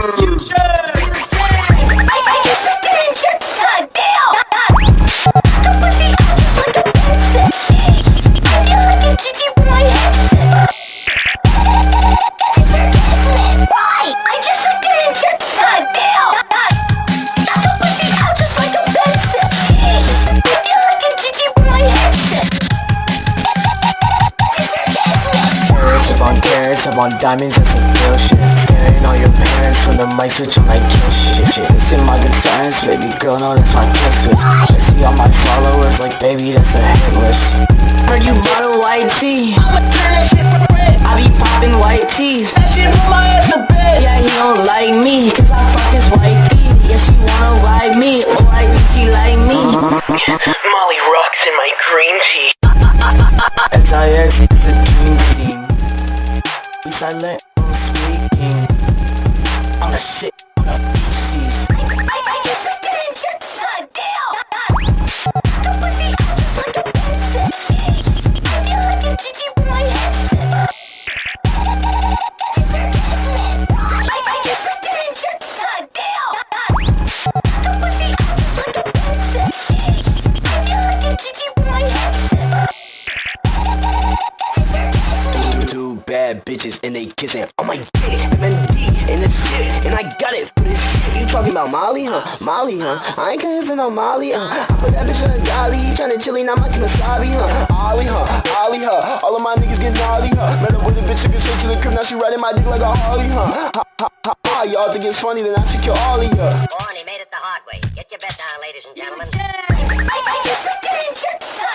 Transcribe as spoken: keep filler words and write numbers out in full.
Up on diamonds, that's some real shit. Scaring all your parents when the mic switch on like kiss shit, shit. Listen my concerns, baby girl, no that's my kiss switch. I see all my followers like baby that's a hit list. Heard you bottle white tea, I'ma turn that shit for bread. I be popping white teeth, that shit put my ass to bed. Yeah, he don't like me, cause I fuck his white tee. Yeah, she wanna ride me, or like me, she like me. Molly rocks in my green tea. X I X is a dream scene. We silent, no speaking. On the shit, on the P Cs. I, I just like that and just a deal. The pussy out just like a pencil. I feel like a Gigi boy headset. It's orgasmic. I, I just like that and just a deal. The pussy out just like a pencil. I feel like a Gigi boy headset. Two bad bitches and they kissing on my dick, M N D in the shit, and I got it for this shit. You talking about Molly, huh? Molly, huh? I ain't coming for no Molly, huh? I put that bitch in a dolly, tryna chilly, now my wasabi, huh? Ollie, huh? Ollie, huh? All of my niggas get gnarly, huh? Met up with a bitch, took her straight to the crib, now she riding my dick like a Harley, huh? Ha ha ha ha, y'all think it's funny, then I should kill all of ya. Born, he made it the hard way. Get your bet down, ladies and gentlemen. I, I just like that and just